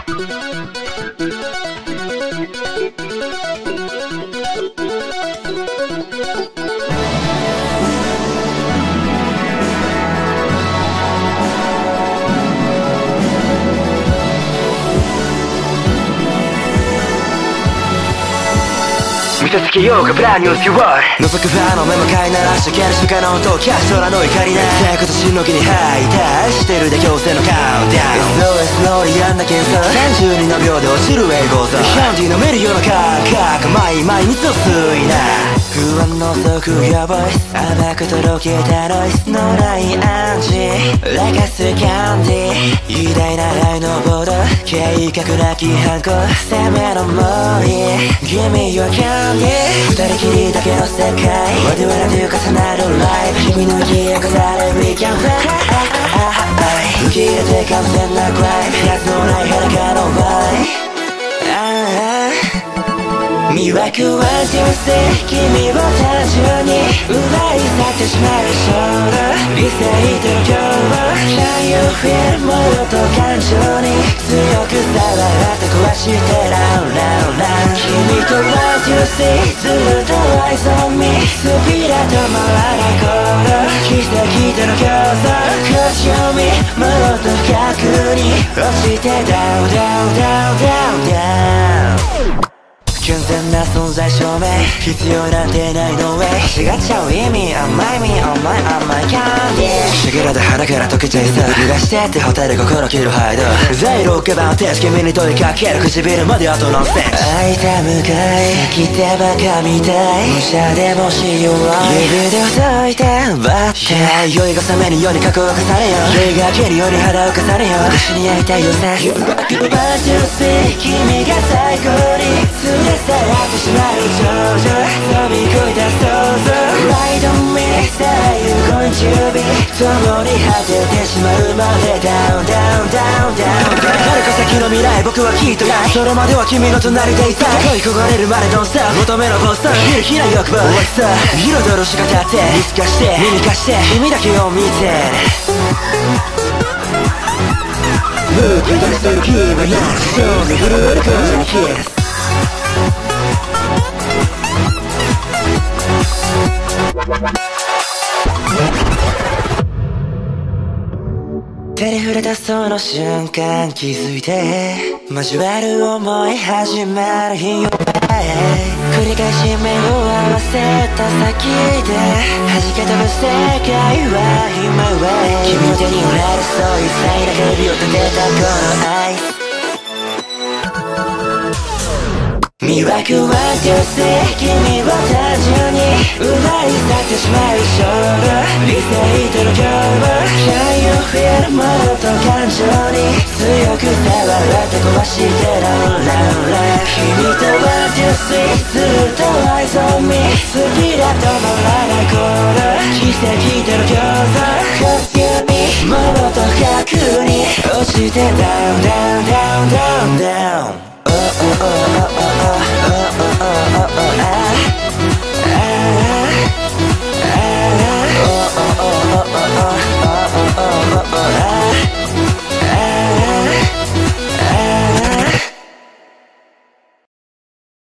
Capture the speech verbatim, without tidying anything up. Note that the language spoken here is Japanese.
見せつけようかブランニュースワール覗くファンの目も飼いならしてける瞬間の音をキャッ空の怒りな生活しのぎに吐いたしてるで強制のカウントダウン エスオーエス のリアンな検査さんじゅうにのびょうで落ちる英語像キャンディー飲めるような感覚毎毎日を吸いな不安の速やボイス甘くとろけたノイズのない暗示Like a sweet candy 偉大な愛のボード計画なき反抗攻めの森 Give me your candy 二人きりだけの世界我々という重なるライブ君の家飾れ We can fly 受け入れて完全なクライムやつのない裸のバイ魅惑は女性君を単純に奪い去ってしまう衝動理性との共謀 Can you feel もっと感情に強く触って壊して Round round round 君とは女性ずっと Eyes on me スピード止まらない頃奇跡との競争 Cause you me もっと深くに落ちて Down down down down down健全な存在証明必要なんてないの way 違っちゃう意味甘い実甘い甘いキャンディーシャゲラで腹から溶けちゃいさ揺らしてってホテル心切るハイドザイロッケバンテージ君に問いかける唇まであと何センチ開いた向かい先手バカみたい無茶でもしよう指で解いてバッて酔いが覚めるように覚悟されよ酔いがけるように肌を重ねよ私に会いたいよさバージョンセ君が最高に連れさらってしまう頂上飛び越えた想像 Ride on me さあ You going to be 共に果ててしまうまで Down down down down down 遥か先の未来僕はきっとないそれまでは君の隣でいた恋焦がれるまで Don't stop 求めのボスター見るひな欲望大きさ彩るしが立って見透かして耳貸して君だけを見て吹き出す時はなそうに震える風に消す手に触れたその瞬間気づいて交わる思い始まる日を繰り返し目を合わせた先で弾け飛ぶ世界は今は君の手に触れるそういう際だけ指を立てたこの愛魅惑は女性君を単純に奪い去ってしまう衝動理性との共謀 Can you feel もっと感情に強く触って壊して Round round round 君とは女性ずっと Eyes on me 好きだと止まらない頃奇跡との共闘 Cause you me もっと深くに落ちて Down down down down down Oh oh oh oh